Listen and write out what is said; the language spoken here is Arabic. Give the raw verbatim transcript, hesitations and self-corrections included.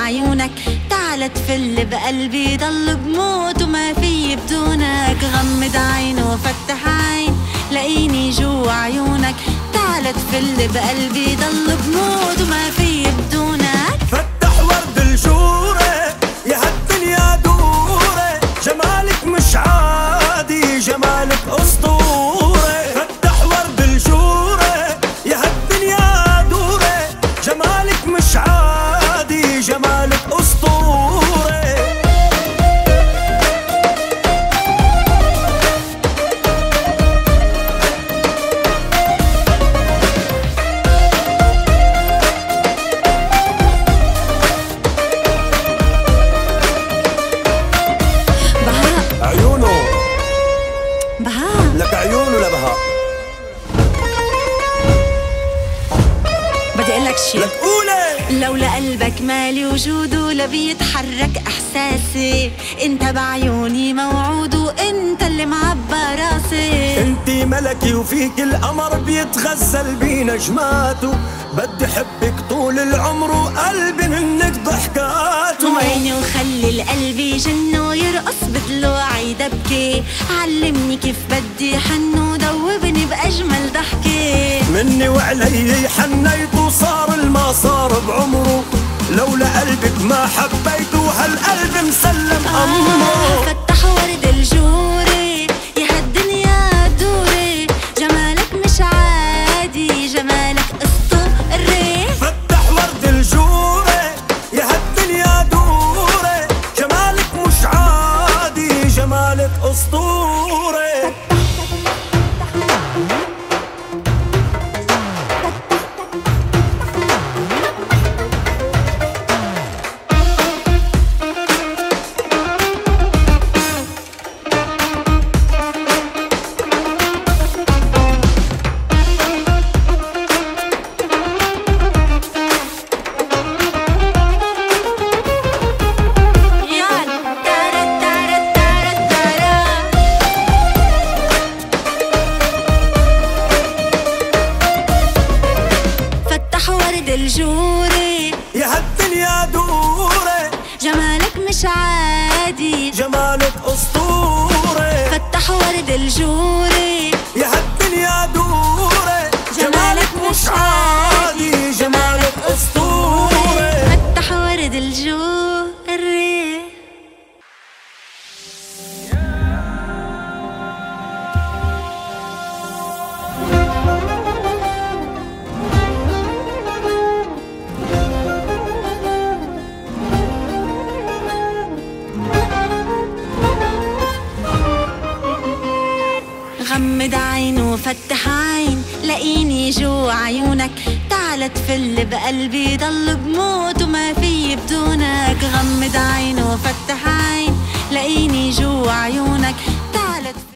عيونك، تعال تفل بقلبي ضل بموت وما في بدونك. غمض عين وفتح عين لاقيني جوا عيونك، تعال تفل بقلبي ضل بموت وما في بدونك. فتح ورد الجورة يا هالدنيا دورة، جمالك مش عادي جمالك أسطورة. فتح ورد الجورة يا هالدنيا دورة، جمالك مش عادي جمالك أسطورة. عيونه بهاء لك عيونه لبهاء. بدي اقلك شي لك قولي لولا قلبك مالي وجوده لبيتحرك احساسي. انت بعيوني موعود وانت اللي معبى راسي. انتي ملكي وفيك القمر بيتغزل بنجماته، بدي حبك طول العمر وقلبي منك ضحكاته. وعيني وخلي القلب يجن ويرقص بضلوعي دبكي، علمني كيف بدي حن ودوبني بأجمل ضحكي. مني وعلي حنيت وصار الما صار بعمره، لولا قلبك ما حبيته هالقلب مسلم أمره. فتح ورد الجوري يا هالدنيا دوري، جمالك مش عادي جمالك اسطوري. فتح ورد الجورة يا هالدنيا دورة، جمالك مش عادي جمالك أسطورة. ورد الجوري يا هالدنيا دورة، جمالك مش عادي جمالك أسطورة. فتح ورد الجوري يا هالدنيا دورة، جمالك مش عادي جمالك أسطورة. فتح ورد الجوري. غمض عين وفتح عين لاقيني جوا عيونك، تعال تفل بقلبي ضل بموت وما في بدونك. غمض عين وفتح عين لاقيني جوا عيونك، تعال